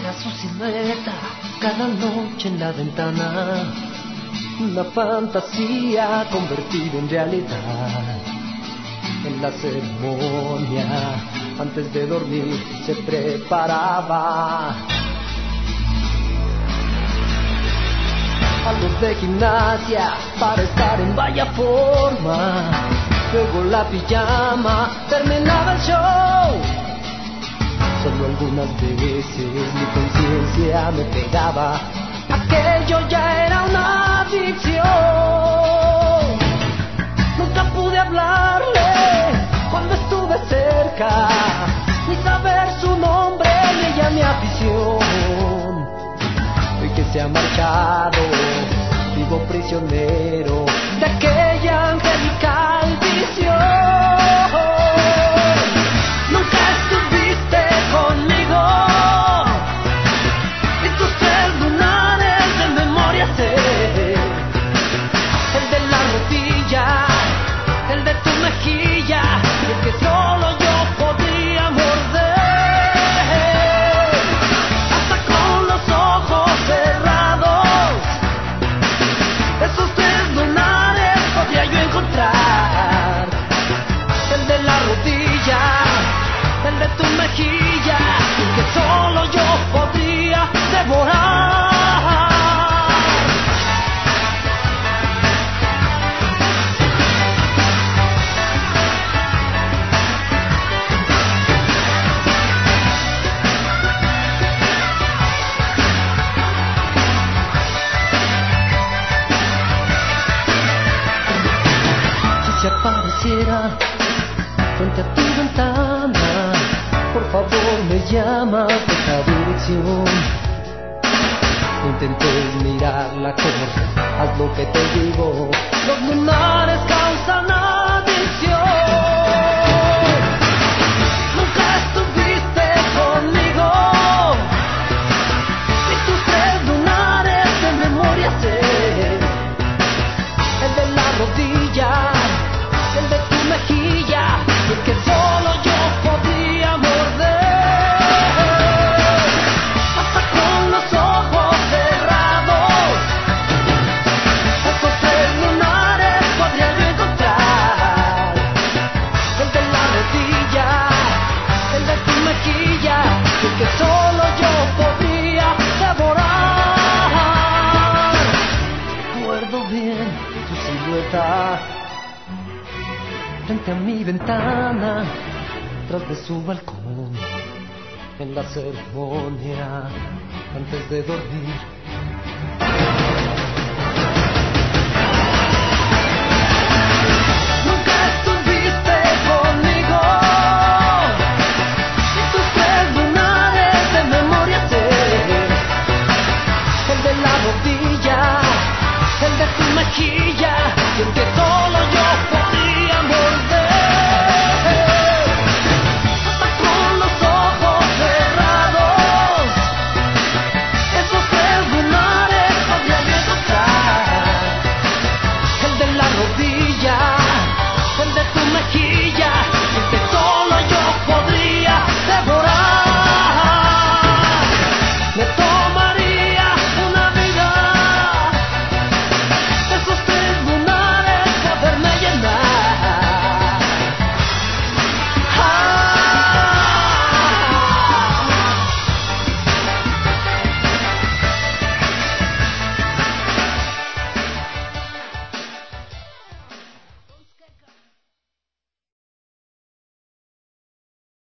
Era su silueta cada noche en la ventana, una fantasía convertida en realidad. En la ceremonia, antes de dormir, se preparaba algo de gimnasia para estar en vaya forma. Luego la pijama terminaba el show. Solo algunas veces mi conciencia me pegaba. Aquello ya era una adicción. Nunca pude hablarle cuando estuve cerca, ni saber su nombre, ni ella mi afición. Hoy que se ha marchado, vivo prisionero de aquella angelical visión. Nunca estuviste conmigo, y tus tres lunares de memoria sé. El de la rodilla, el de tu mejilla, y el que solo yo podía morder. Hasta con los ojos cerrados, esos tres lunares podría yo encontrar. El de la rodilla, el de tu mejilla, y el que solo yo podría devorar. Si apareciera frente a tu ventana, por favor me llamas de esta dirección. No intentes mirarla como haz lo que te digo. Los lunares causan adicción. Nunca estuviste conmigo, y tus tres lunares de memoria sé. El de la rodilla, el de tu mejilla, y el que solo yo podía morder. Hasta con los ojos cerrados, esos tres lunares podría yo encontrar. El de la rodilla, el de tu mejilla, y el que solo yo podría devorar. Recuerdo bien tu silueta frente a mi ventana, tras de su balcón, en la ceremonia, antes de dormir.